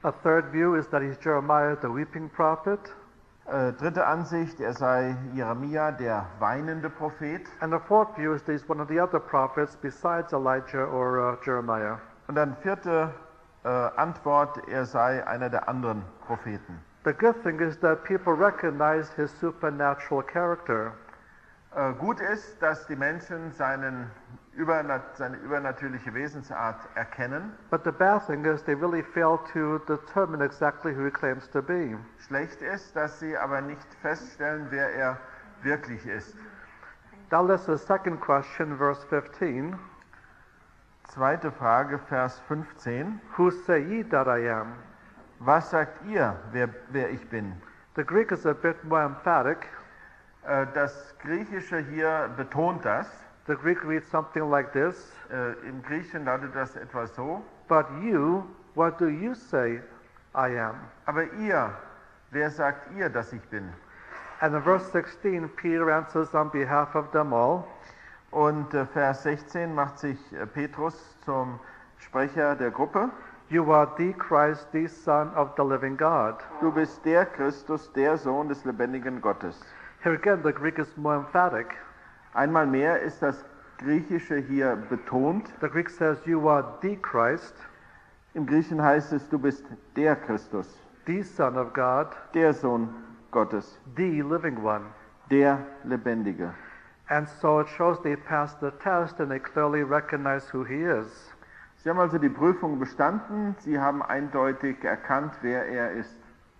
A third view is that he's Jeremiah, the weeping prophet. Dritte Ansicht, er sei Jeremia, der weinende Prophet. And the fourth view is that he's one of the other prophets besides Elijah or Jeremiah. Und dann vierte Antwort, er sei einer der anderen Propheten. The good thing is that people recognize his supernatural character. Gut ist, dass die Menschen seine übernatürliche Wesensart erkennen. But the bad thing is they really fail to determine exactly who he claims to be. Schlecht ist, dass sie aber nicht feststellen, wer er wirklich ist. Now let's the second question, verse 15. Zweite Frage, Vers 15. Who say ye that I am? Was sagt ihr, wer ich bin? The Greek is a bit more emphatic. Das Griechische hier betont das. The Greek reads something like this. Im Griechischen lautet das etwa so. But you, what do you say I am? Aber ihr, wer sagt ihr, dass ich bin? And in verse 16, Peter answers on behalf of them all. Und Vers 16 macht sich Petrus zum Sprecher der Gruppe. You are the Christ, the Son of the living God. Du bist der Christus, der Sohn des lebendigen Gottes. Here again, the Greek is more emphatic. Einmal mehr ist das Griechische hier betont. The Greek says, you are the Christ, Im Griechischen heißt es, du bist der Christus, the Son of God, der Sohn Gottes, the living one. der Lebendige. And so it shows they passed the test and they clearly recognize who he is. Sie haben also die Prüfung bestanden, sie haben eindeutig erkannt, wer er ist.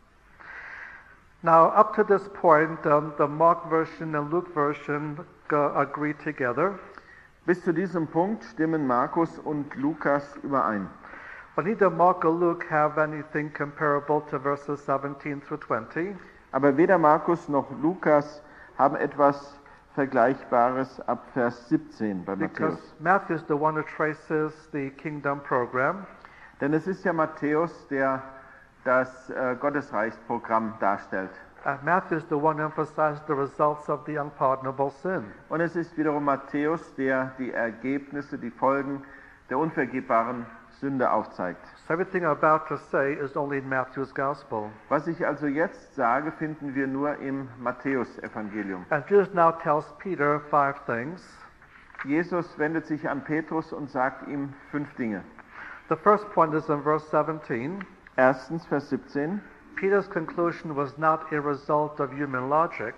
Now, up to this point, the Mark version and Luke version agree together. Bis zu diesem Punkt stimmen Markus und Lukas überein. But neither Mark or Luke have anything comparable to verses 17 through 20. Aber weder Markus noch Lukas haben etwas Vergleichbares ab Vers 17 bei Because Matthäus. Matthew is the one who traces the kingdom program. Denn es ist ja Matthäus, der das Gottesreichsprogramm darstellt. Matthew is the one who emphasizes the results of the unpardonable sin. Und es ist wiederum Matthäus, der die Ergebnisse, die Folgen der unvergebbaren Sünde aufzeigt. So everything I'm about to say is only in Matthew's gospel. Was ich also jetzt sage, finden wir nur im Matthäus-Evangelium. And Jesus now tells Peter 5 things. Jesus wendet sich an Petrus und sagt ihm 5 Dinge. The first point is in verse 17. Erstens, Vers 17. Peter's conclusion was not a result of human logic.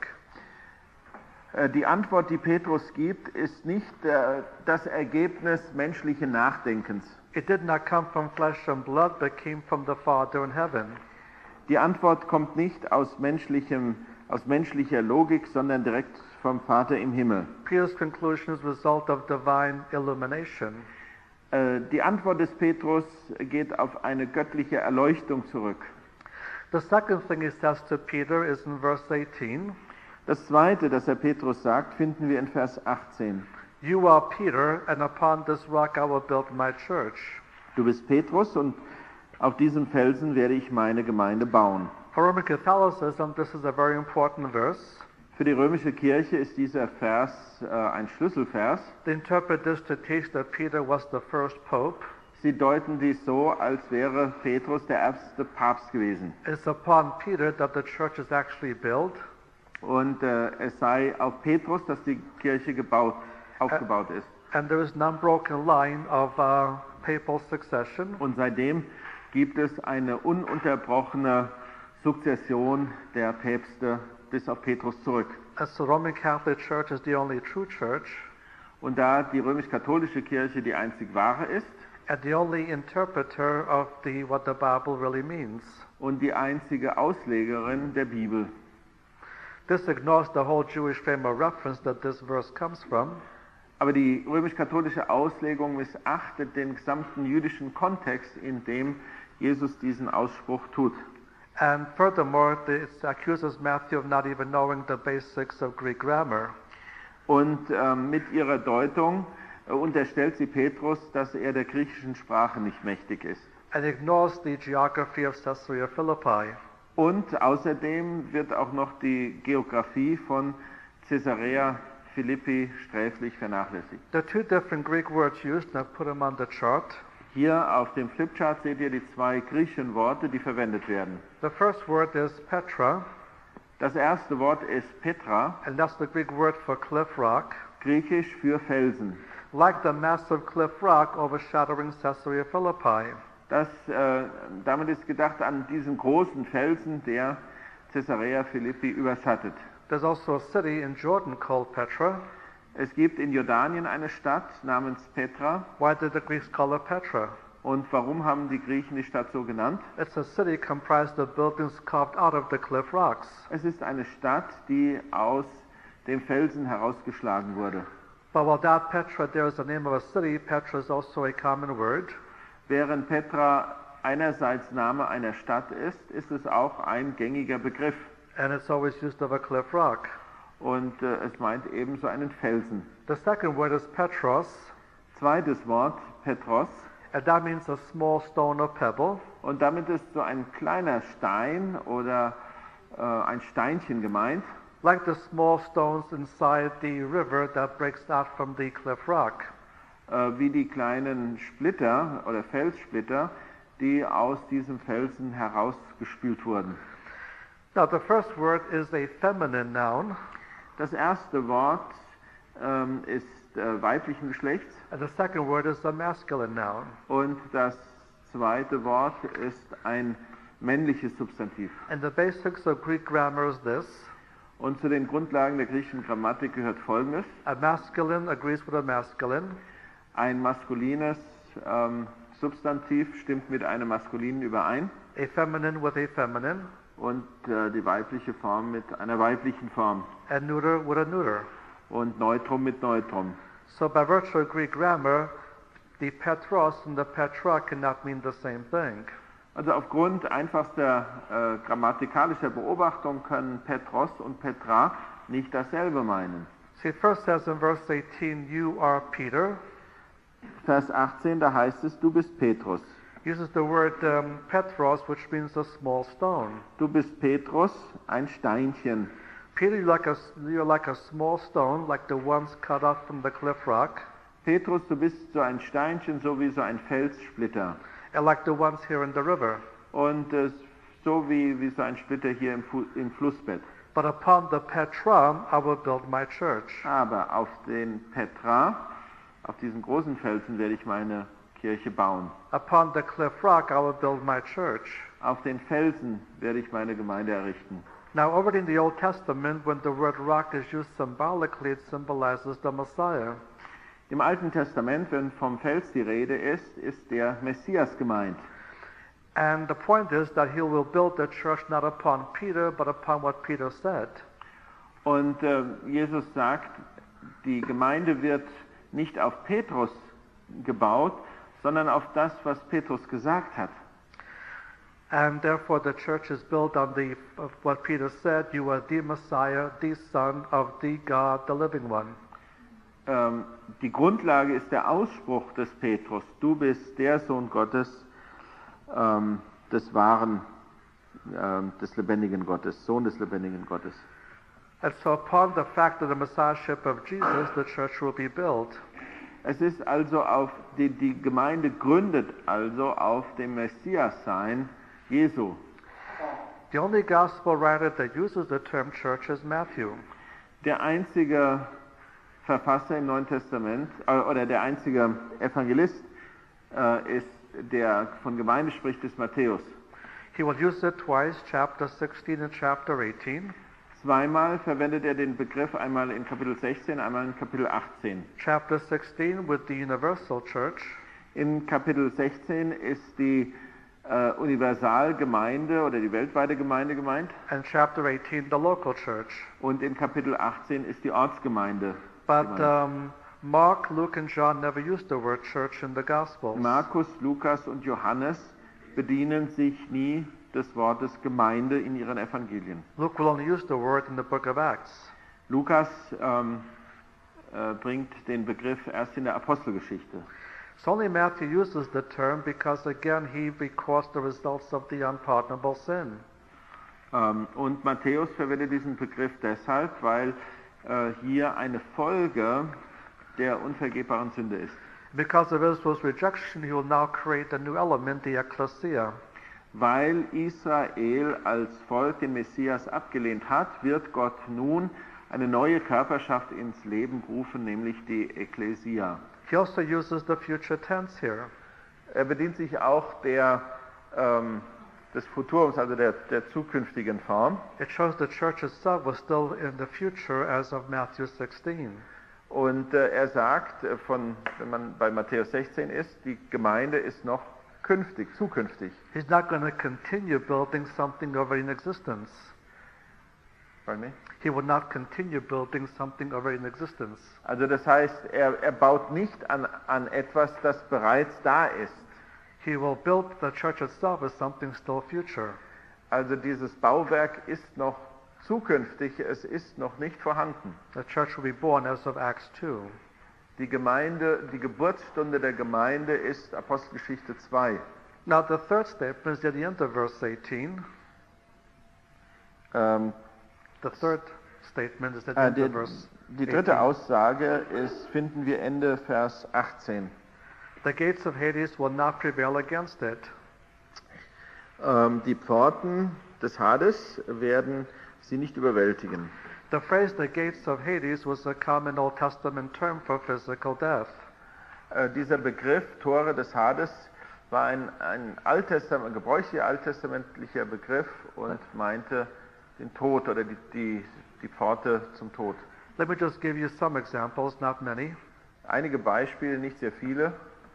Die Antwort, die Petrus gibt, ist nicht das Ergebnis menschlichen Nachdenkens. It did not come from flesh and blood, but came from the Father in heaven. Die Antwort kommt nicht aus menschlicher Logik, sondern direkt vom Vater im Himmel. Peter's conclusion is a result of divine illumination. Die Antwort des Petrus geht auf eine göttliche Erleuchtung zurück. The second thing he says to Peter is in verse 18. Das zweite, das er Petrus sagt, finden wir in Vers 18. You are Peter, and upon this rock I will build my church. Du bist Petrus und auf diesem Felsen werde ich meine Gemeinde bauen. For Roman Catholicism, this is a very important verse. Für die römische Kirche ist dieser Vers ein Schlüsselvers. They interpret this to teach that Peter was the first pope. Sie deuten dies so, als wäre Petrus der erste Papst gewesen. It's upon Peter that the church is actually built. Und es sei auf Petrus, dass die Kirche aufgebaut ist. And there is an unbroken line of papal succession. Und seitdem gibt es eine ununterbrochene Sukzession der Päpste bis auf Petrus zurück. As the Roman Catholic Church is the only true church, Und da die römisch-katholische Kirche die einzig wahre ist and the only interpreter of what the Bible really means. und die einzige Auslegerin der Bibel. This ignores the whole Jewish frame of reference that this verse comes from. Aber die römisch-katholische Auslegung missachtet den gesamten jüdischen Kontext, in dem Jesus diesen Ausspruch tut. And furthermore, it accuses Matthew of not even knowing the basics of Greek grammar. Und mit ihrer Deutung unterstellt sie Petrus, dass er der griechischen Sprache nicht mächtig ist. And ignores the geography of Caesarea Philippi. Und außerdem wird auch noch die Geografie von Caesarea Philippi sträflich vernachlässigt. There are 2 different Greek words used, and I've put them on the chart. Hier auf dem Flipchart seht ihr die zwei griechischen Worte, die verwendet werden. The first word is Petra, Das erste Wort ist Petra, and that's the Greek word for cliff rock, griechisch für Felsen. like the massive cliff rock overshadowing Caesarea Philippi. Damit ist gedacht an diesen großen Felsen, der Caesarea Philippi überschattet. There's also a city in Jordan called Petra. Es gibt in Jordanien eine Stadt namens Petra. Why did the Greeks call it Petra? Und warum haben die Griechen die Stadt so genannt? It's a city comprised of buildings carved out of the cliff rocks. Es ist eine Stadt, die aus dem Felsen herausgeschlagen wurde. But without Petra, there is the name of a city. Petra is also a common word. Während Petra einerseits Name einer Stadt ist, ist es auch ein gängiger Begriff. And it's always used of a cliff rock. Und es meint ebenso einen Felsen. The second word is Petros, Zweites Wort, Petros. and that means a small stone or pebble. Und damit ist so ein kleiner Stein oder ein Steinchen gemeint, Like the small stones inside the river that breaks out from the cliff rock. wie die kleinen Splitter oder Felssplitter, die aus diesem Felsen herausgespült wurden. Now, the first word is a feminine noun, Das erste Wort ist weiblichen Geschlechts and the second word is a masculine noun. und das zweite Wort ist ein männliches Substantiv. And the basics of Greek grammar is this. Und zu den Grundlagen der griechischen Grammatik gehört Folgendes. A masculine agrees with a masculine, Ein maskulines Substantiv stimmt mit einem maskulinen überein a feminine with a feminine, und die weibliche Form mit einer weiblichen Form and neuter with a neuter. und Neutrum mit Neutrum. So by virtue of Greek grammar, the Petros and the Petra cannot mean the same thing. Also aufgrund einfachster grammatikalischer Beobachtung können Petros und Petra nicht dasselbe meinen. See, it first says in verse 18, you are Peter. Vers 18, da heißt es, du bist Petrus. Uses the word Petros, which means a small stone. Du bist Petrus, ein Steinchen. Peter, you're like a small stone, like the ones cut out from the cliff rock, Petrus, du bist so ein Steinchen, so wie so ein Felssplitter. and like the ones here in the river. Und so wie so ein Splitter hier im Flussbett. But upon the Petra, I will build my church. Aber auf den Petra, auf diesen großen Felsen werde ich meine Kirche bauen. Upon the cliff rock, I will build my church. Auf den Felsen werde ich meine Gemeinde errichten. Now, already in the Old Testament, when the word rock is used symbolically, it symbolizes the Messiah. Im Alten Testament, wenn vom Fels die Rede ist, ist der Messias gemeint. And the point is that he will build the church not upon Peter, but upon what Peter said. Und Jesus sagt, die Gemeinde wird nicht auf Petrus gebaut, sondern auf das, was Petrus gesagt hat. And therefore the church is built on of what Peter said, you are the Messiah, the Son of the God, the living one. Die Grundlage ist der Ausspruch des Petrus, du bist der Sohn Gottes, des lebendigen Gottes, Sohn des lebendigen Gottes. And so upon the fact of the Messiahship of Jesus, the church will be built. Es ist also die Gemeinde gründet also auf dem Messias-Sein Jesu. The only gospel writer that uses the term church is Matthew. Der einzige Verfasser im Neuen Testament oder der einzige Evangelist ist, der von Gemeinde spricht, ist Matthäus. He will use it twice, chapter 16 and chapter 18. Zweimal verwendet er den Begriff, einmal in Kapitel 16, einmal in Kapitel 18. Chapter 16 with the universal church. In Kapitel 16 ist die Universalgemeinde oder die weltweite Gemeinde gemeint. And chapter 18, the local church. Und in Kapitel 18 ist die Ortsgemeinde. But Mark, Luke, and John never used the word church in the Gospels. Markus, Lukas und Johannes bedienen sich nie des Wortes Gemeinde in ihren Evangelien. Luke will only use the word in the book of Acts. Lukas bringt den Begriff erst in der Apostelgeschichte. So only Matthew uses the term because again he records the results of the unpardonable sin. Und Matthäus verwendet diesen Begriff deshalb, weil hier eine Folge der unvergebbaren Sünde ist. Because of Israel's rejection, he will now create a new element, the ecclesia. Weil Israel als Volk den Messias abgelehnt hat, wird Gott nun eine neue Körperschaft ins Leben rufen, nämlich die Ekklesia. He also uses the future tense here. Er bedient sich auch des Futurs, also der zukünftigen Form. It shows the church itself was still in the future as of Matthew 16. Und er sagt, wenn man bei Matthäus 16 ist, die Gemeinde ist noch zukünftig. He's not going to continue building something already in existence. Pardon me? He will not continue building something already in existence. Also das heißt, er baut nicht an etwas, das bereits da ist. He will build the church itself as something still future. Also dieses Bauwerk ist noch zukünftig, es ist noch nicht vorhanden. The church will be born as of Acts 2. Die Geburtsstunde der Gemeinde ist Apostelgeschichte 2. Now the third statement is at the end of verse 18. The third statement is at the end of verse 18. Die dritte Aussage finden wir Ende Vers 18. The gates of Hades will not prevail against it. Die Pforten des Hades werden sie nicht überwältigen. The phrase "the gates of Hades" was a common Old Testament term for physical death. Dieser Begriff Tore des Hades war ein gebräuchlicher alttestamentlicher Begriff und meinte den Tod oder die Pforte zum Tod. Let me just give you some examples, not many. Einige Beispiele, nicht sehr viele.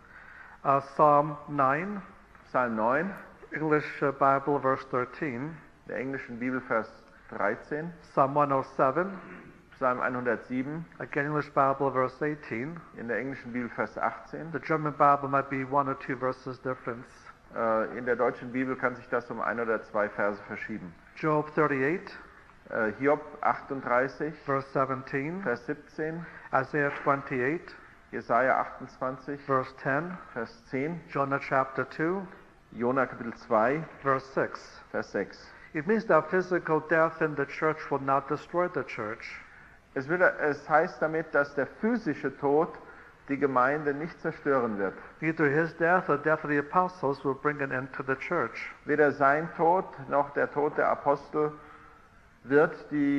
Psalm 9, Psalm 9, English Bible, verse 13. Der englischen Bibel, Vers 13. Psalm 107, Psalm 107. again English Bible, verse 18. In der englischen Bibel, Vers 18. The German Bible might be one or two verses difference. In der deutschen Bibel kann sich das um 1 oder 2 Verse verschieben. Job 38, Hiob 38, verse 17. Vers 17. Isaiah 28, Jesaja 28, verse 10. Vers 10. Jonah chapter 2, Jona Kapitel 2, verse 6. Vers 6. It means that physical death in the church will not destroy the church. Es heißt damit, dass der physische Tod die Gemeinde nicht zerstören wird. Neither his death or death of the apostles will bring an end to the church. Weder sein Tod noch der Tod der Apostel wird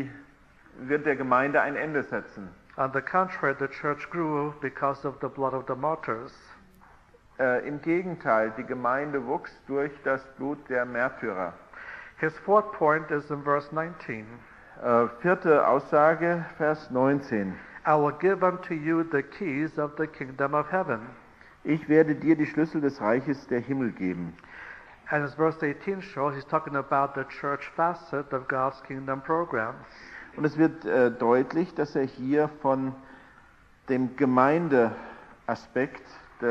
der Gemeinde ein Ende setzen. On the contrary, the church grew because of the blood of the martyrs. Im Gegenteil, die Gemeinde wuchs durch das Blut der Märtyrer. His fourth point is in verse 19. Vierte Aussage, Vers 19. I will give unto you the keys of the kingdom of heaven. Ich werde dir die Schlüssel des Reiches der Himmel geben. And as verse 18 shows, he's talking about the church facet of God's kingdom program. Und es wird deutlich, dass er hier von dem Gemeindeaspekt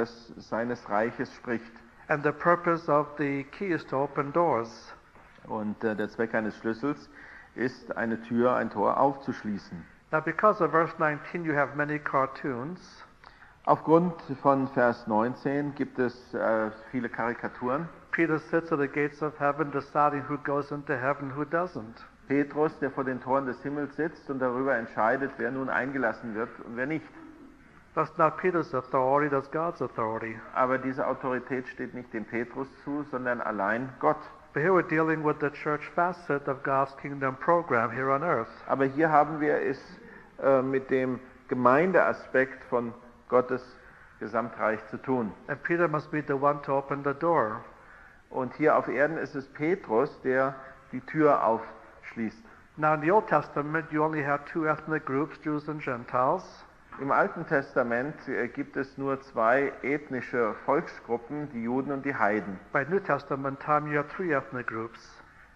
seines Reiches spricht. And the purpose of the key is to open doors. Und der Zweck eines Schlüssels ist, ein Tor aufzuschließen. Now because of verse 19 you have many cartoons. Aufgrund von Vers 19 gibt es viele Karikaturen. Peter sits at the gates of heaven deciding who goes into heaven, who doesn't. Petrus, der vor den Toren des Himmels sitzt und darüber entscheidet, wer nun eingelassen wird und wer nicht. That's not Peter's authority, that's God's authority. Aber diese Autorität steht nicht dem Petrus zu, sondern allein Gott. But here we're dealing with the church facet of God's kingdom program here on earth. Aber hier haben wir es mit dem Gemeindeaspekt von Gottes Gesamtreich zu tun. And Peter must be the one to open the door. Und hier auf Erden ist es Petrus, der die Tür aufschließt. Now in the Old Testament you only had two ethnic groups, Jews and Gentiles. Im Alten Testament gibt es nur 2 ethnische Volksgruppen, die Juden und die Heiden. By New Testament time you have 3 ethnic groups.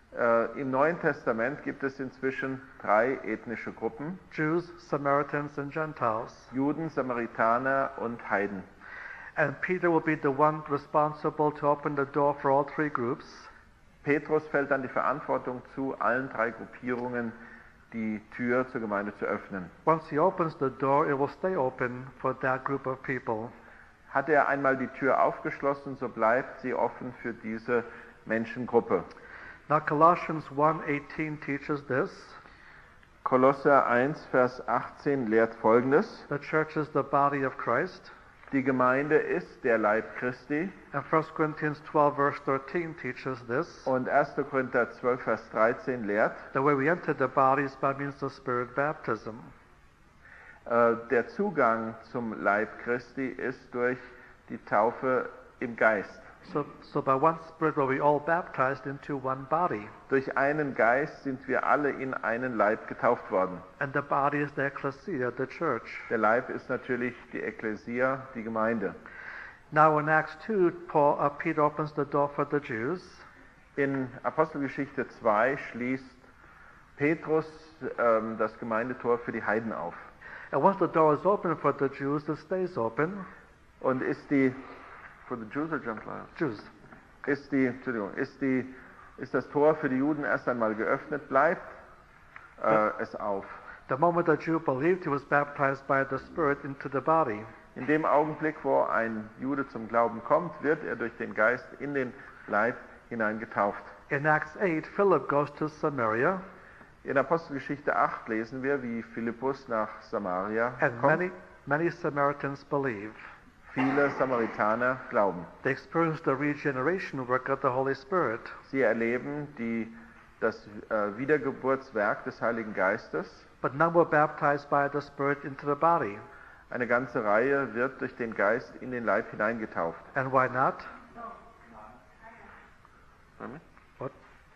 Im Neuen Testament gibt es inzwischen 3 ethnische Gruppen. Jews, Samaritans and Gentiles. Juden, Samaritaner und Heiden. And Peter will be the one responsible to open the door for all 3 groups. Petrus fällt dann die Verantwortung zu, allen 3 Gruppierungen die Tür zur Gemeinde zu öffnen. Once he opens the door, it will stay open for that group of people. Hat er einmal die Tür aufgeschlossen, so bleibt sie offen für diese Menschengruppe. Now Colossians 1:18 teaches this. Kolosser 1, Vers 18 lehrt Folgendes. The church is the body of Christ. Die Gemeinde ist der Leib Christi. And 1 Corinthians 12 verse 13 teaches this. Und 1. Korinther 12, Vers 13 lehrt, The way we enter the body is by means of spirit baptism. der Zugang zum Leib Christi ist durch die Taufe im Geist. So by one spirit were we all baptized into one body. Durch einen Geist sind wir alle in einen Leib getauft worden. And the body is the ecclesia, the church. Der Leib ist natürlich die Ekklesia, die Gemeinde. Now in Acts 2, Peter opens the door for the Jews. In Apostelgeschichte 2 schließt Petrus das Gemeindetor für die Heiden auf. And once the door is open for the Jews, it stays open. Und ist die for the Jews or Gentiles? Jews. Ist das Tor für die Juden erst einmal geöffnet, bleibt es auf. The moment the Jew believed, he was baptized by the Spirit into the body. In dem Augenblick, wo ein Jude zum Glauben kommt, wird er durch den Geist in den Leib hineingetauft. In Acts 8, Philip goes to Samaria, In Apostelgeschichte 8 lesen wir, wie Philippus nach Samaria and kommt. many Samaritans believe. Viele Samaritaner glauben. They experience the regeneration work of the Holy Spirit. Sie erleben das Wiedergeburtswerk des Heiligen Geistes. But none were baptized by the Spirit into the body. Eine ganze Reihe wird durch den Geist in den Leib hineingetauft. And why not? What?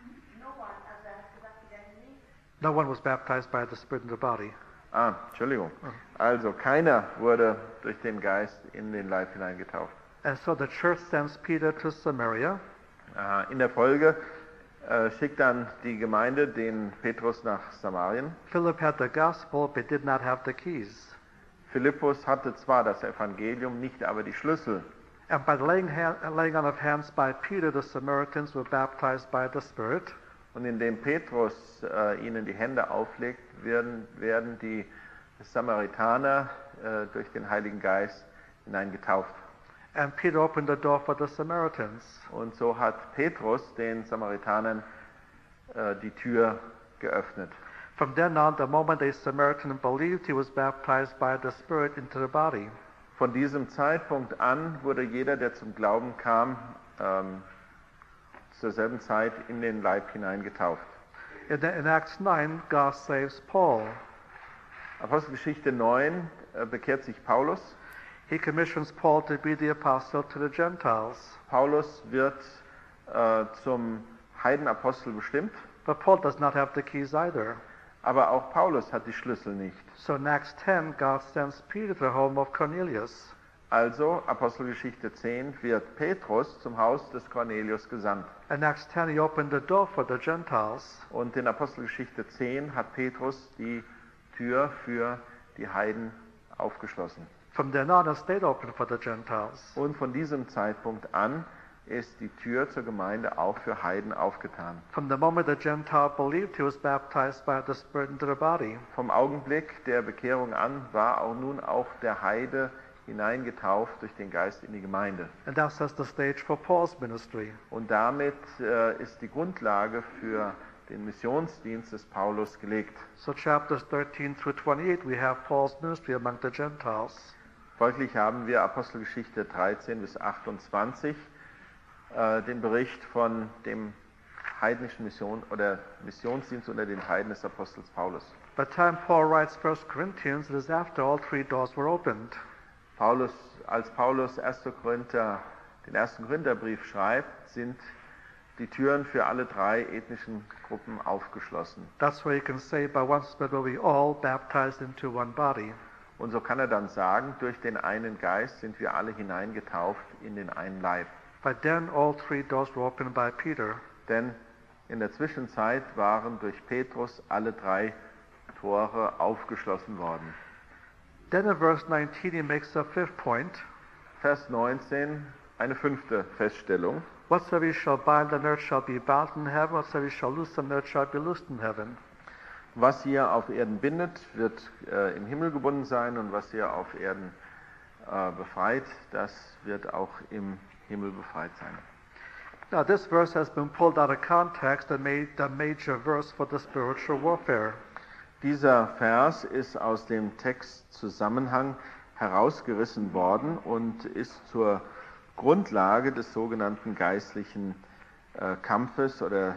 No one was baptized by the Spirit in the body. Entschuldigung. Also keiner wurde durch den Geist in den Leib hineingetauft. And so the church sends Peter to Samaria. In der Folge schickt dann die Gemeinde den Petrus nach Samarien. Philip had the gospel, but did not have the keys. Philippus hatte zwar das Evangelium, nicht aber die Schlüssel. And by the laying on of hands by Peter, the Samaritans were baptized by the Spirit. Und indem Petrus ihnen die Hände auflegt, werden die Samaritaner durch den Heiligen Geist hineingetauft. And Peter opened the door for the Samaritans. Und so hat Petrus den Samaritanern die Tür geöffnet. From then on, the moment a Samaritan believed, he was baptized by the Spirit into the body. Von diesem Zeitpunkt an wurde jeder, der zum Glauben kam, zur selben Zeit in den Leib hineingetauft. In Acts 9, God saves Paul. Apostelgeschichte 9 bekehrt sich Paulus. He commissions Paul to be the apostle to the Gentiles. Paulus wird zum Heidenapostel bestimmt, But Paul does not have the keys either. aber auch Paulus hat die Schlüssel nicht. So in Acts 10, God sends Peter to the home of Cornelius. Also, Apostelgeschichte 10, wird Petrus zum Haus des Cornelius gesandt. In Acts 10, he opened the door for the Gentiles. Und in Apostelgeschichte 10 hat Petrus die Tür für die Heiden aufgeschlossen. From then on, it stayed open for the Gentiles. Und von diesem Zeitpunkt an ist die Tür zur Gemeinde auch für Heiden aufgetan. From the moment the Gentile believed, he was baptized by the Spirit into the body. Vom Augenblick der Bekehrung an war nun auch der Heide hineingetauft durch den Geist in die Gemeinde. And that sets the stage for Paul's ministry. Und damit ist die Grundlage für den Missionsdienst des Paulus gelegt. So chapters 13 through 28, we have Paul's ministry among the Gentiles. Folglich haben wir Apostelgeschichte 13 bis 28, den Bericht von dem heidnischen Missionsdienst unter den Heiden des Apostels Paulus. By the time Paul writes 1 Corinthians, it is after all three doors were opened. Als Paulus den ersten Korintherbrief schreibt, sind die Türen für alle drei ethnischen Gruppen aufgeschlossen. That's where you can say, by one Spirit were we all baptized into one body. Und so kann er dann sagen, durch den einen Geist sind wir alle hineingetauft in den einen Leib. By then, all three doors were opened by Peter. Denn in der Zwischenzeit waren durch Petrus alle drei Tore aufgeschlossen worden. Then in verse 19, he makes a fifth point. Vers 19, eine fünfte Feststellung. Whatsoever you shall bind on earth shall be bound in heaven, whatsoever you shall loose on earth shall be loosed in heaven. Was ihr auf Erden bindet, wird im Himmel gebunden sein, und was ihr auf Erden befreit, das wird auch im Himmel befreit sein. Now this verse has been pulled out of context and made the major verse for the spiritual warfare. Dieser Vers ist aus dem Textzusammenhang herausgerissen worden und ist zur Grundlage des sogenannten geistlichen Kampfes oder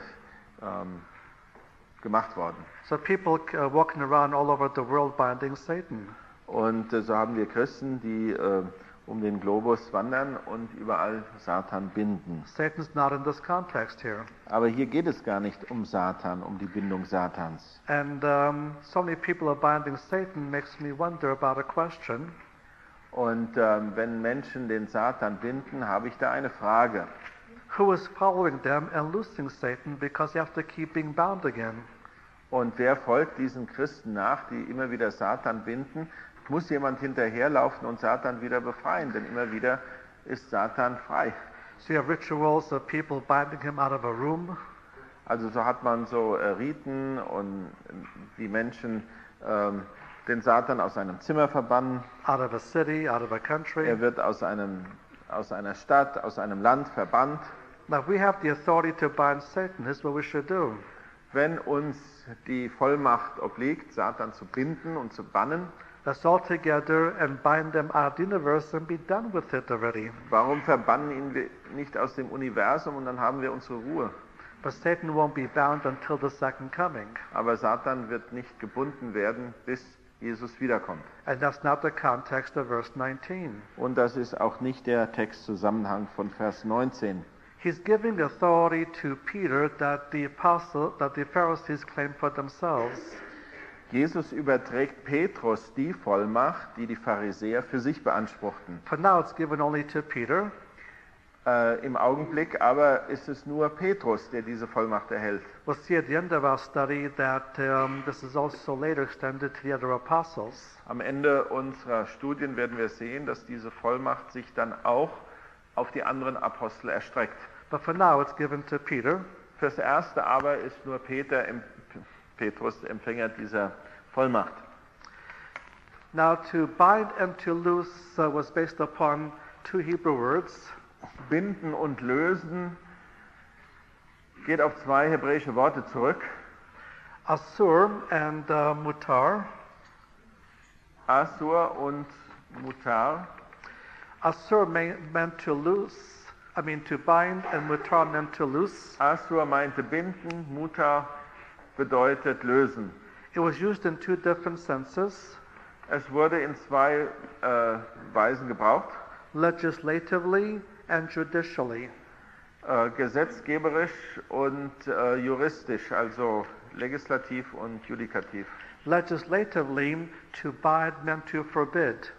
gemacht worden. So people walking around all over the world binding Satan. Und so haben wir Christen, die um den Globus wandern und überall Satan binden. Satan's not in this context here. Aber hier geht es gar nicht um Satan, um die Bindung Satans. And so many people are binding Satan makes me wonder about a question. Und wenn Menschen den Satan binden, habe ich da eine Frage. Who is following them and loosing Satan because you have to keep being bound again? Und wer folgt diesen Christen nach, die immer wieder Satan binden? Muss jemand hinterherlaufen und Satan wieder befreien, denn immer wieder ist Satan frei. So you have rituals of people binding him out of a room. Also so hat man so Riten und die Menschen den Satan aus einem Zimmer verbannen. Out of a city, out of a country. Er wird aus einer Stadt, aus einem Land verbannt. Now, if we have the authority to bind Satan, this is what we should do. Wenn uns die Vollmacht obliegt, Satan zu binden und zu bannen, Let's all together and bind them out of the universe and be done with it already. warum verbannen ihn wir nicht aus dem Universum und dann haben wir unsere Ruhe? But Satan won't be bound until the second coming. Aber Satan wird nicht gebunden werden, bis Jesus wiederkommt. And that's not the context of verse 19. Und das ist auch nicht der Textzusammenhang von Vers 19. He's giving authority to Peter that the Pharisees claim for themselves. Jesus überträgt Petrus die Vollmacht, die die Pharisäer für sich beanspruchten. For now it's given only to Peter. Im Augenblick aber ist es nur Petrus, der diese Vollmacht erhält. We'll see at the end of our study that this is also later extended to the other apostles. Am Ende unserer Studien werden wir sehen, dass diese Vollmacht sich dann auch auf die anderen Apostel erstreckt. But for now it's given to Peter. Fürs Erste aber ist nur Petrus Empfänger dieser Vollmacht. Now to bind and to loose was based upon two Hebrew words. Binden und lösen geht auf zwei hebräische Worte zurück. Asur and mutar. Asur und Mutar. Asur meant to loose, to bind, and mutar meant to loose. Asur meinte binden, Mutar bedeutet lösen. It was used in two different senses. Es wurde in zwei Weisen gebraucht. Legislatively and judicially. Gesetzgeberisch und juristisch, also legislativ und judikativ. Legislatively, to bind meant to forbid.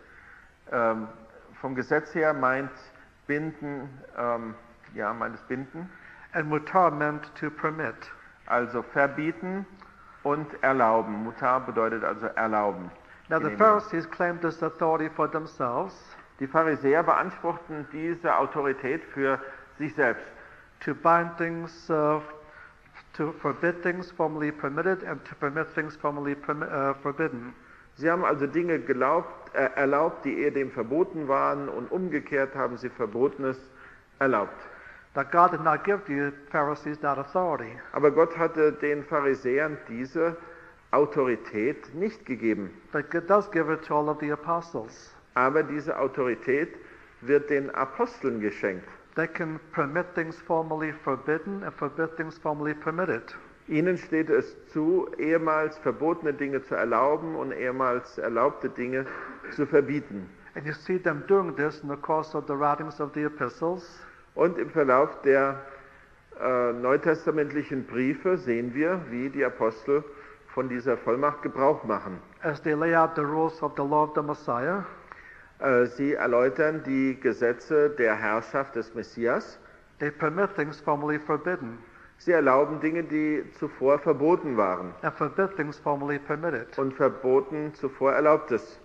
Vom Gesetz her meint binden, meint es binden. And mutar meant to permit. Also verbieten und erlauben. Mutar bedeutet also erlauben. Now the Pharisees claimed this authority for themselves. Die Pharisäer beanspruchten diese Autorität für sich selbst. To bind things, to forbid things formerly permitted and to permit things formerly forbidden. Sie haben also Dinge erlaubt, die ehedem verboten waren, und umgekehrt haben sie Verbotenes erlaubt. That God did not give the Pharisees that authority. Aber Gott hatte den Pharisäern diese Autorität nicht gegeben. But God does give it to all of the apostles. Aber diese Autorität wird den Aposteln geschenkt. They can permit things formerly forbidden and forbid things formerly permitted. Ihnen steht es zu, ehemals verbotene Dinge zu erlauben und ehemals erlaubte Dinge zu verbieten. And you see them doing this in the course of the writings of the epistles. Und im Verlauf der neutestamentlichen Briefe sehen wir, wie die Apostel von dieser Vollmacht Gebrauch machen. As they lay out the rules of the law of the Messiah. Sie erläutern die Gesetze der Herrschaft des Messias. They permit things formerly forbidden. Sie erlauben Dinge, die zuvor verboten waren. And forbid things formerly permitted. Und verbieten zuvor Erlaubtes.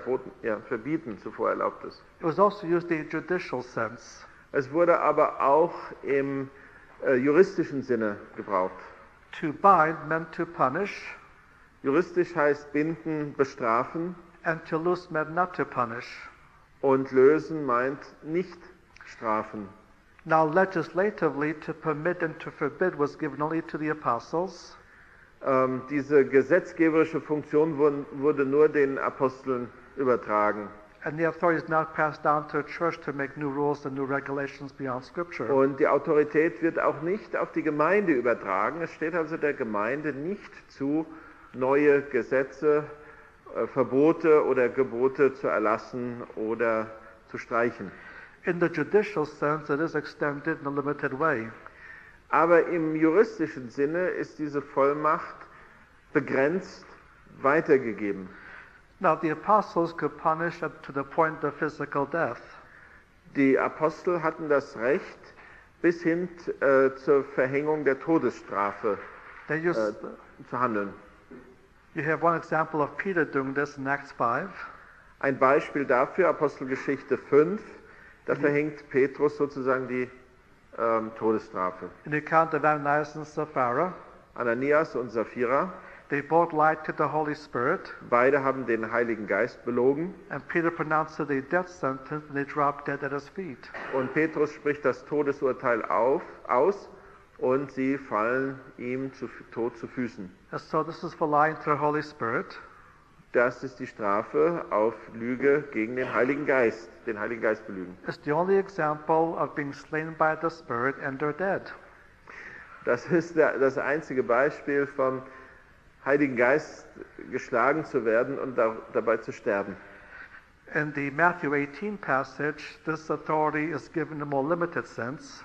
It was also used in a judicial sense. Es wurde aber auch im juristischen Sinne gebraucht. To bind meant to punish. Juristisch heißt binden, bestrafen. And to loose meant not to punish. Und lösen meint nicht strafen. Now legislatively, to permit and to forbid was given only to the apostles. Diese gesetzgeberische Funktion wurde nur den Aposteln übertragen. And the authority is not passed down to a church to make new rules and new regulations beyond Scripture. Und die Autorität wird auch nicht auf die Gemeinde übertragen. Es steht also der Gemeinde nicht zu, neue Gesetze, Verbote oder Gebote zu erlassen oder zu streichen. In the judicial sense, it is extended in a limited way. Aber im juristischen Sinne ist diese Vollmacht begrenzt weitergegeben. Now, the apostles could punish up to the point of physical death. Die Apostel hatten das Recht, bis hin zur Verhängung der Todesstrafe They used, zu handeln. you have one example of Peter doing this in Acts 5. Ein Beispiel dafür, Apostelgeschichte 5, da verhängt Petrus sozusagen die Todesstrafe. In the account of Ananias and Sapphira, Ananias und Sapphira, they both lied to the Holy Spirit, beide haben den Heiligen Geist belogen and Peter pronounced it a death sentence, and they dropped dead at his feet. und Petrus spricht das Todesurteil aus und sie fallen ihm tot zu Füßen. And so this is for lying to the Holy Spirit. Das ist die Strafe auf Lüge gegen den Heiligen Geist belügen. It's the only example of being slain by the Spirit and they're dead. Das ist das einzige Beispiel vom Heiligen Geist geschlagen zu werden und dabei zu sterben. In the Matthew 18 passage, this authority is given in a more limited sense.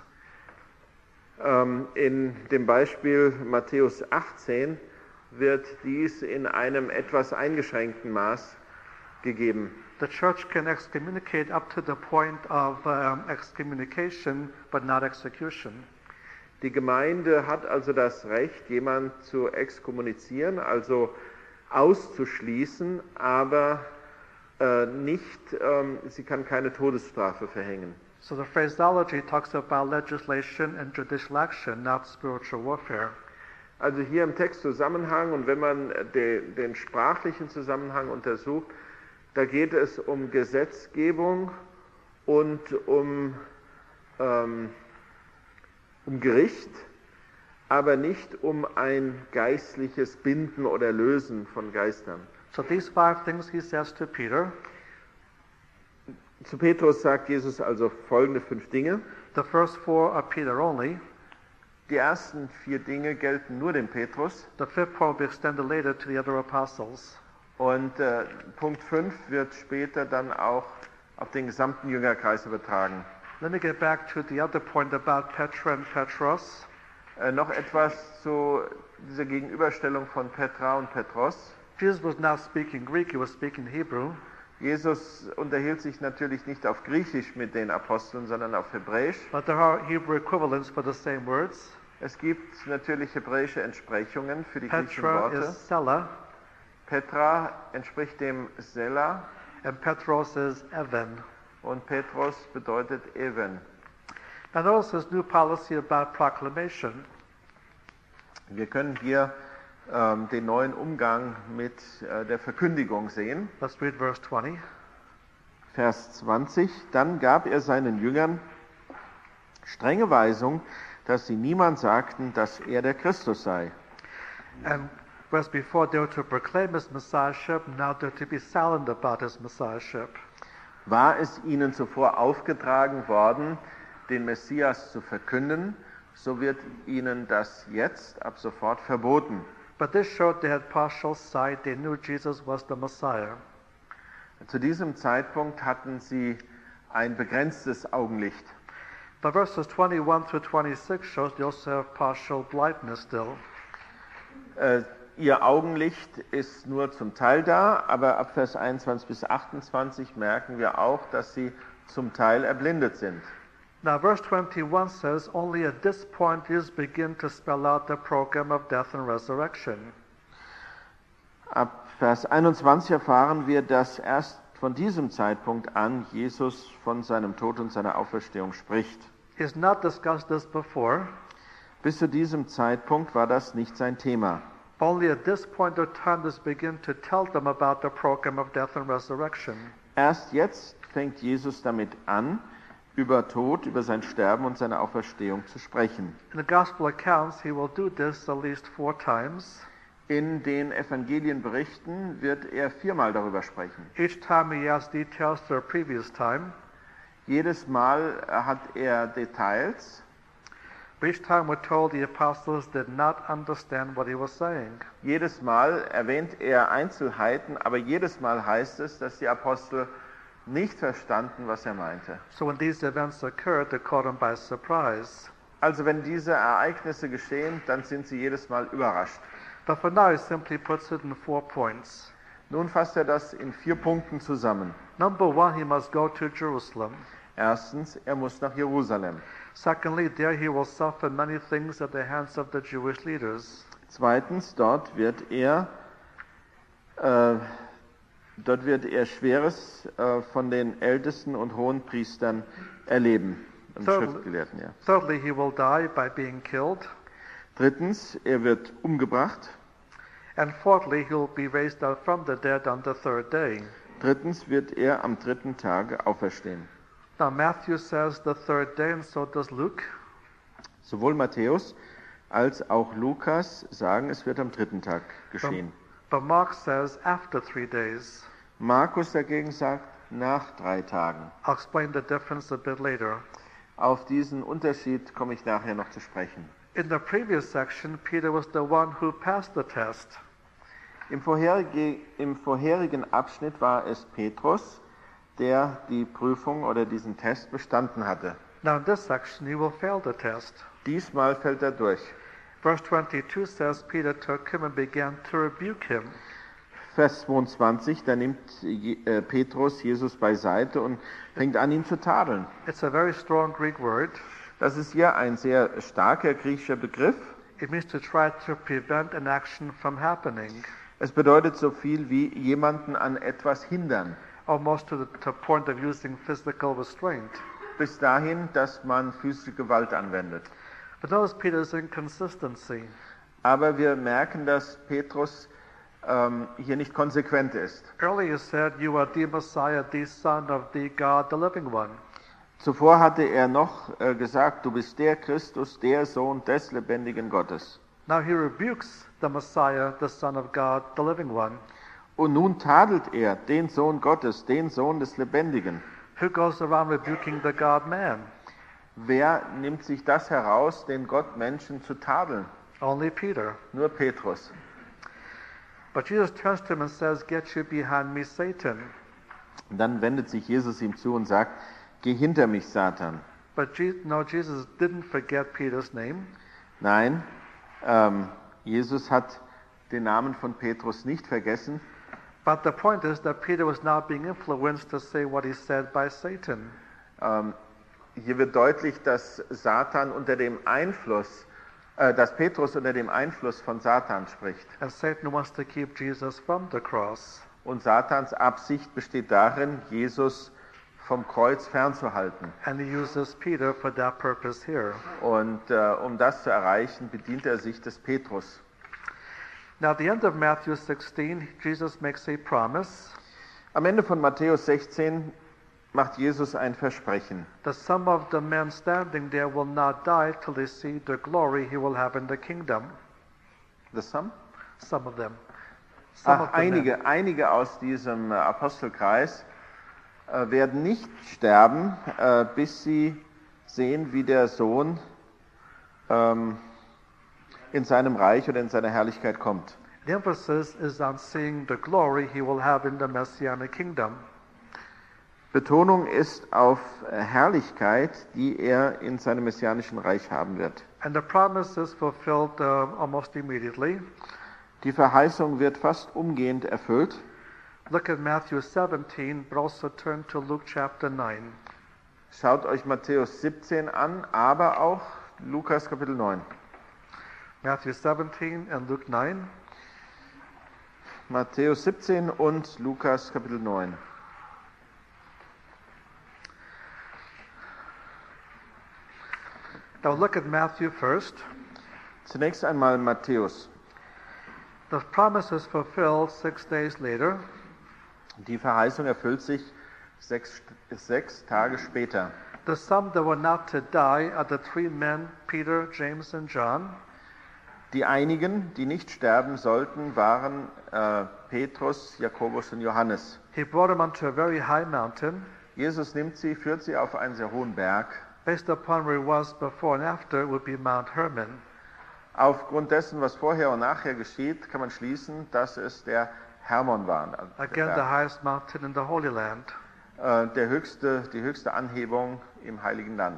In dem Beispiel Matthäus 18 wird dies in einem etwas eingeschränkten Maß gegeben. The church can excommunicate up to the point of excommunication, but not execution. Die Gemeinde hat also das Recht, jemanden zu exkommunizieren, also auszuschließen, aber sie kann keine Todesstrafe verhängen. So the phraseology talks about legislation and judicial action, not spiritual warfare. Also hier im Textzusammenhang und wenn man den sprachlichen Zusammenhang untersucht, da geht es um Gesetzgebung und um Gericht, aber nicht um ein geistliches Binden oder Lösen von Geistern. So these 5 things he says to Peter. Zu Petrus sagt Jesus also folgende 5 Dinge. The first 4 are Peter only. Die ersten 4 Dinge gelten nur dem Petrus. The 5th point will be extended later to the other apostles. Und Punkt 5 wird später dann auch auf den gesamten Jüngerkreis übertragen. Let me get back to the other point about Petra and Petros. Noch etwas zu dieser Gegenüberstellung von Petra und Petros. Jesus was not speaking Greek, he was speaking Hebrew. Jesus unterhielt sich natürlich nicht auf Griechisch mit den Aposteln, sondern auf Hebräisch. But there are Hebrew equivalents for the same words. Es gibt natürlich hebräische Entsprechungen für die griechischen Petra Worte. is Sela, Petra entspricht dem Sela and Petros is Evan. und Petros bedeutet Even. Now notice his new policy about proclamation. Wir können hier den neuen Umgang mit der Verkündigung sehen. Let's read verse 20. Vers 20. Dann gab er seinen Jüngern strenge Weisung, dass sie niemand sagten, dass er der Christus sei. And whereas before they were to proclaim his messiahship, now they're to be silent about his messiahship. War es ihnen zuvor aufgetragen worden, den Messias zu verkünden, so wird ihnen das jetzt ab sofort verboten. But this showed they had partial sight. They knew Jesus was the Messiah. Zu diesem Zeitpunkt hatten sie ein begrenztes Augenlicht. But verses 21 through 26 shows they also have partial blindness still. Ihr Augenlicht ist nur zum Teil da, aber ab Vers 21 bis 28 merken wir auch, dass sie zum Teil erblindet sind. Now verse 21 says, only at this point Jesus begin to spell out the program of death and resurrection. Ab Vers 21 erfahren wir, dass erst von diesem Zeitpunkt an Jesus von seinem Tod und seiner Auferstehung spricht. He's not discussed this before. Bis zu diesem Zeitpunkt war das nicht sein Thema. Only at this point of time does begin to tell them about the program of death and resurrection. Erst jetzt fängt Jesus damit an, über Tod, über sein Sterben und seine Auferstehung zu sprechen. In the gospel accounts, he will do this at least 4 times. In den Evangelienberichten wird er 4-mal darüber sprechen. Each time he adds details to a previous time. Jedes Mal hat er Details. But each time we're told the apostles did not understand what he was saying. Jedes Mal erwähnt er Einzelheiten, aber jedes Mal heißt es, dass die Apostel nicht verstanden, was er meinte. So when these events occurred, they caught him by surprise. Also wenn diese Ereignisse geschehen, dann sind sie jedes Mal überrascht. But for now, he simply puts it in 4 points. Nun fasst er das in 4 Punkten zusammen. Number 1, he must go to Jerusalem. Erstens, er muss nach Jerusalem. Secondly, there he will suffer many things at the hands of the Jewish leaders. Zweitens, dort wird er Schweres von den Ältesten und Hohenpriestern erleben. Und Schriftgelehrten, ja. Thirdly, he will die by being killed. Drittens, er wird umgebracht. And fourthly, he will be raised up from the dead on the third day. Drittens wird er am 3. Tage auferstehen. Now Matthew says the third day, and so does Luke. Sowohl Matthäus als auch Lukas sagen, es wird am 3. Tag geschehen. But Mark says after 3 days. Markus dagegen sagt, nach 3 Tagen. I'll explain the difference a bit later. Auf diesen Unterschied komme ich nachher noch zu sprechen. In the previous section, Peter was the one who passed the test. Im vorherigen Abschnitt war es Petrus, der die Prüfung oder diesen Test bestanden hatte. Now in this section, he will fail the test. Diesmal fällt er durch. Verse 22 says, Peter took him and began to rebuke him. Vers 22, da nimmt Petrus Jesus beiseite und fängt an, ihn zu tadeln. It's a very strong Greek word. Das ist hier ein sehr starker griechischer Begriff. It means to try to prevent an action from happening. Es bedeutet so viel wie jemanden an etwas hindern. Almost to the point of using physical restraint. Bis dahin, dass man physische Gewalt anwendet. But notice Peter's inconsistency. Aber wir merken, dass Petrus hier nicht konsequent ist. Earlier he said, "You are the Messiah, the Son of the God, the Living One." Zuvor hatte er noch gesagt, du bist der Christus, der Sohn des lebendigen Gottes. Now he rebukes the Messiah, the Son of God, the Living One. Und nun tadelt er den Sohn Gottes, den Sohn des Lebendigen. Who goes around rebuking the God-man? Wer nimmt sich das heraus, den Gott Menschen zu tadeln? Only Peter. Nur Petrus. But Jesus turns to him and says, "Get you behind me, Satan." Und dann wendet sich Jesus ihm zu und sagt, geh hinter mich, Satan. But Jesus didn't forget Peter's name. Nein, Jesus hat den Namen von Petrus nicht vergessen. But the point is that Peter was now being influenced to say what he said by Satan. Hier wird deutlich, dass Petrus unter dem Einfluss von Satan spricht. And Satan wants to keep Jesus from the cross. Und Satans Absicht besteht darin, Jesus vom Kreuz fernzuhalten. And he uses Peter for that purpose here. Und um das zu erreichen, bedient er sich des Petrus. Now at the end of Matthew 16, Jesus makes a promise. Am Ende von Matthäus 16 macht Jesus ein Versprechen. That some of the men standing there will not die till they see the glory he will have in the kingdom. The some? Some of them. Some of the men. Einige aus diesem Apostelkreis werden nicht sterben, bis sie sehen, wie der Sohn in seinem Reich oder in seiner Herrlichkeit kommt. The emphasis is on seeing the glory he will have in the Messianic kingdom. Betonung ist auf Herrlichkeit, die er in seinem messianischen Reich haben wird. And the promise is fulfilled almost immediately. Die Verheißung wird fast umgehend erfüllt. Look at Matthew 17, but also turn to Luke chapter 9. Schaut euch Matthäus 17 an, aber auch Lukas Kapitel 9. Matthew 17 and Luke 9. Matthäus 17 und Lukas Kapitel 9. Now look at Matthew first. Zunächst einmal Matthäus. The promise is fulfilled 6 days later. Die Verheißung erfüllt sich sechs Tage später. The some that were not to die are the 3 men, Peter, James and John. Die einigen, die nicht sterben sollten, waren Petrus, Jakobus und Johannes. He brought them unto a very high mountain. Jesus nimmt sie, führt sie auf einen sehr hohen Berg. Based upon where he was before and after, it would be Mount Hermon. Aufgrund dessen, was vorher und nachher geschieht, kann man schließen, dass es der Hermon war. Again, the highest mountain in the Holy Land. Die höchste Anhebung im Heiligen Land.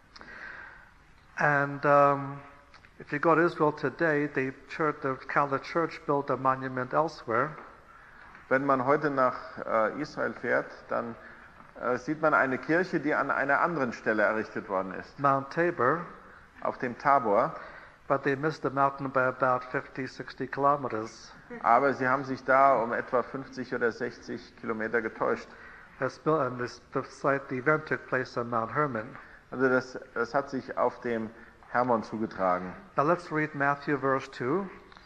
And if you go to Israel today, the Catholic Church built a monument elsewhere. Wenn man heute nach Israel fährt, dann sieht man eine Kirche, die an einer anderen Stelle errichtet worden ist. Mount Tabor. Auf dem Tabor. But they missed the mountain by about 50, 60 kilometers. Aber sie haben sich da um etwa 50 oder 60 Kilometer getäuscht. The event took place on Mount Hermon. Also das hat sich auf dem Hermon zugetragen. Now let's read Matthew verse 2.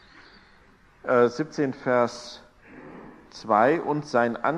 17 Vers 2 und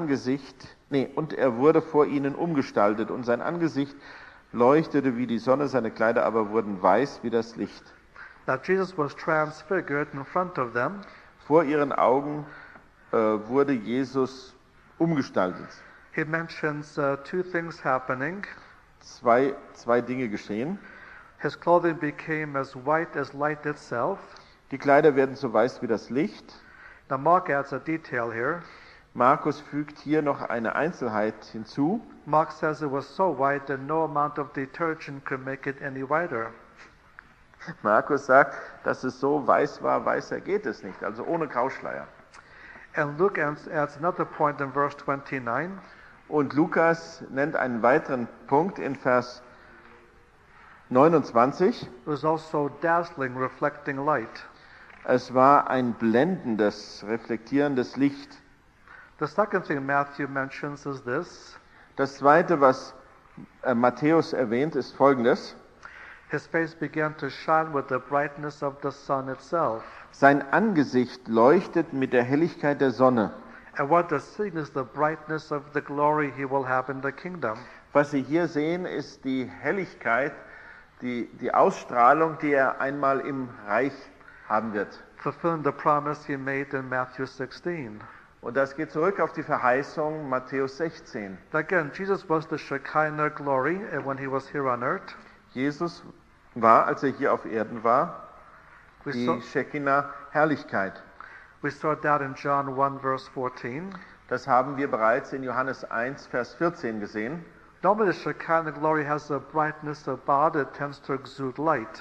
er wurde vor ihnen umgestaltet und sein Angesicht leuchtete wie die Sonne, seine Kleider aber wurden weiß wie das Licht. That Jesus was transfigured in front of them. Vor ihren Augen wurde Jesus umgestaltet. He mentions two things happening. Zwei Dinge geschehen. His clothing became as white as light itself. Die Kleider werden so weiß wie das Licht. Now Mark adds a detail here. Markus fügt hier noch eine Einzelheit hinzu. Mark says it was so white that no amount of detergent could make it any whiter. Markus sagt, dass es so weiß war, weißer geht es nicht, also ohne Grauschleier. And Luke adds another point in verse 29. Und Lukas nennt einen weiteren Punkt in Vers 29. It was also dazzling, reflecting light. Es war ein blendendes, reflektierendes Licht. The second thing Matthew mentions is this. Das zweite, was Matthäus erwähnt, ist folgendes. His face began to shine with the brightness of the sun itself. Sein Angesicht leuchtet mit der Helligkeit der Sonne. And what they're seeing is the brightness of the glory he will have in the kingdom. Was Sie hier sehen, ist die Helligkeit, die Ausstrahlung, die er einmal im Reich haben wird. Fulfilling the promise he made in Matthew 16. Und das geht zurück auf die Verheißung Matthäus 16. Again, Jesus was the Shekinah glory when he was here on earth. Jesus war, als er hier auf Erden war, die Shekinah-Herrlichkeit. We saw that in John 1 verse 14. Das haben wir bereits in Johannes 1, Vers 14 gesehen. Normally the Shekinah glory has a brightness about it, tends to exude light.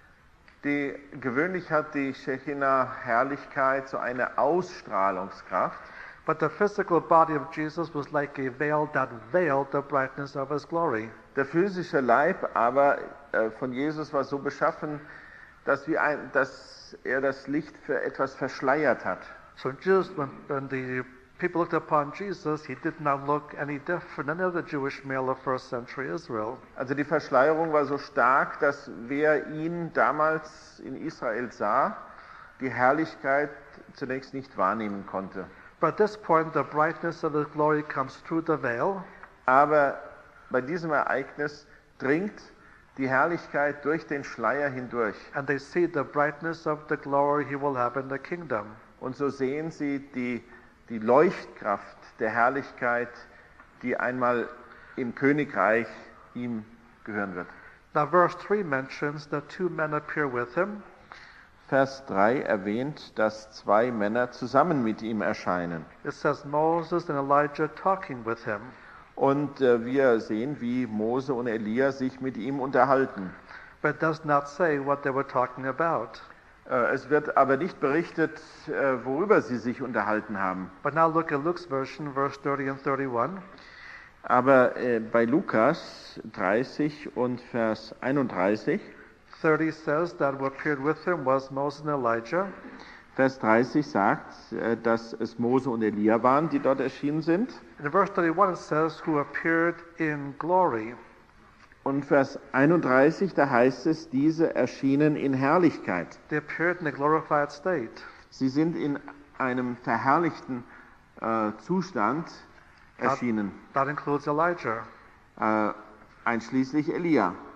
Gewöhnlich hat die Shekinah-Herrlichkeit so eine Ausstrahlungskraft. But the physical body of Jesus was like a veil that veiled the brightness of his glory. Der physische Leib aber von Jesus war so beschaffen, dass er das Licht für etwas verschleiert hat. So Jesus, when the people looked upon Jesus, he did not look any different than any other Jewish male of first century Israel. Also die Verschleierung war so stark, dass wer ihn damals in Israel sah, die Herrlichkeit zunächst nicht wahrnehmen konnte. But at this point, the brightness of his glory comes through the veil. Aber bei diesem Ereignis dringt die Herrlichkeit durch den Schleier hindurch. And they see the brightness of the glory he will have in the kingdom. Und so sehen sie die Leuchtkraft der Herrlichkeit, die einmal im Königreich ihm gehören wird. Now verse 3 mentions that two men appear with him. Vers 3 erwähnt, dass zwei Männer zusammen mit ihm erscheinen. It says Moses and Elijah talking with him. Und wir sehen, wie Mose und Elia sich mit ihm unterhalten. But it does not say what they were talking about. Es wird aber nicht berichtet, worüber sie sich unterhalten haben. But now look at Luke's version, verse 30 and 31. Aber bei Lukas 30 und Vers 31 30 says that what appeared with him was Moses and Elijah. Vers 30 sagt, dass es Mose und Elia waren, die dort erschienen sind. In verse 31 it says, who appeared in glory. Und Vers 31, da heißt es, diese erschienen in Herrlichkeit. They appeared in a glorified state. Sie sind in einem verherrlichten Zustand erschienen. That includes Elijah. Einschließlich Elia.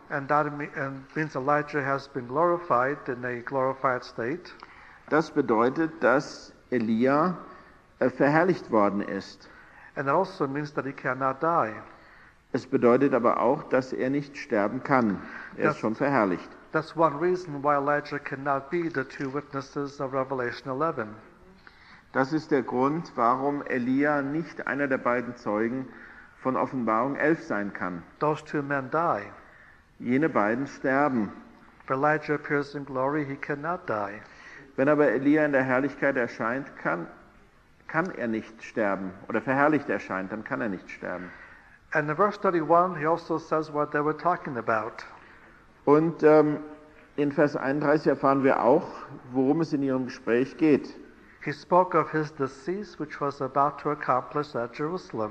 And that means Elijah has been glorified in a glorified state. Das bedeutet, dass Elia verherrlicht worden ist. And it also means that he cannot die. Es bedeutet aber auch, dass er nicht sterben kann. Er ist schon verherrlicht. That's one reason why Elijah cannot be the two witnesses of Revelation 11. Das ist der Grund, warum Elia nicht einer der beiden Zeugen von Offenbarung 11 sein kann. Those two men die. Jene beiden sterben. If Elijah appears in glory, he cannot die. Wenn aber Elia in der Herrlichkeit erscheint, kann er nicht sterben. Oder verherrlicht erscheint, dann kann er nicht sterben. And in verse 31, he also says what they were talking about. Und in Vers 31 erfahren wir auch, worum es in ihrem Gespräch geht. He spoke of his decease, which was about to accomplish at Jerusalem.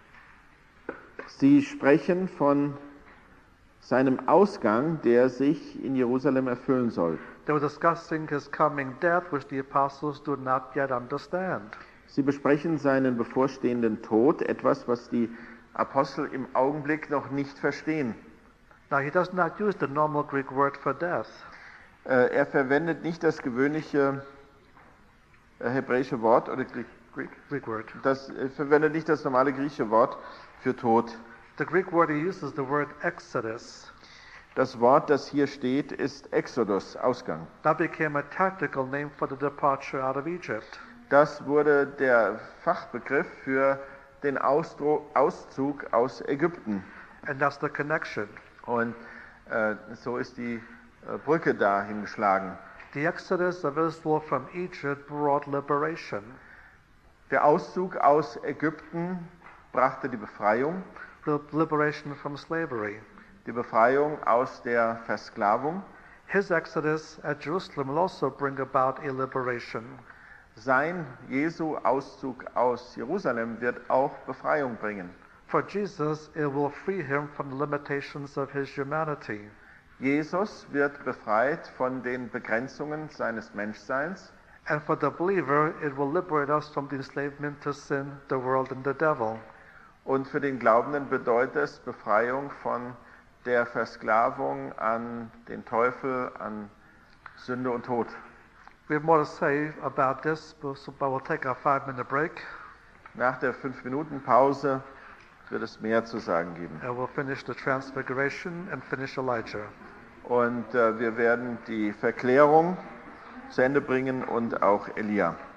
Sie sprechen von seinem Ausgang, der sich in Jerusalem erfüllen soll. They were discussing his coming death, which the apostles do not yet understand. Sie besprechen seinen bevorstehenden Tod, etwas, was die Apostel im Augenblick noch nicht verstehen. Now, he does not use the normal Greek word for death. Er verwendet nicht das gewöhnliche hebräische Wort oder Greek word. Verwendet nicht das normale griechische Wort für Tod. The Greek word he uses the word exodus. Das Wort, das hier steht, ist Exodus, Ausgang. That became a tactical name for the departure out of Egypt. Das wurde der Fachbegriff für den Auszug aus Ägypten. And that's the connection. Und so ist die Brücke dahin geschlagen. The exodus of Israel from Egypt brought liberation. Der Auszug aus Ägypten brachte die Befreiung. Liberation from slavery. Die Befreiung aus der Versklavung. His exodus at Jerusalem will also bring about a liberation. Sein Jesu Auszug aus Jerusalem wird auch Befreiung bringen. For Jesus, it will free him from the limitations of his humanity. Jesus wird befreit von den Begrenzungen seines Menschseins. And for the believer, it will liberate us from the enslavement to sin, the world, and the devil. Und für den Glaubenden bedeutet es Befreiung von der Versklavung an den Teufel, an Sünde und Tod. We have more to say about this, but we'll take a 5-minute break. Nach der 5-Minuten-Pause wird es mehr zu sagen geben. And we'll finish the transfiguration and finish Elijah. Und wir werden die Verklärung zu Ende bringen und auch Elia.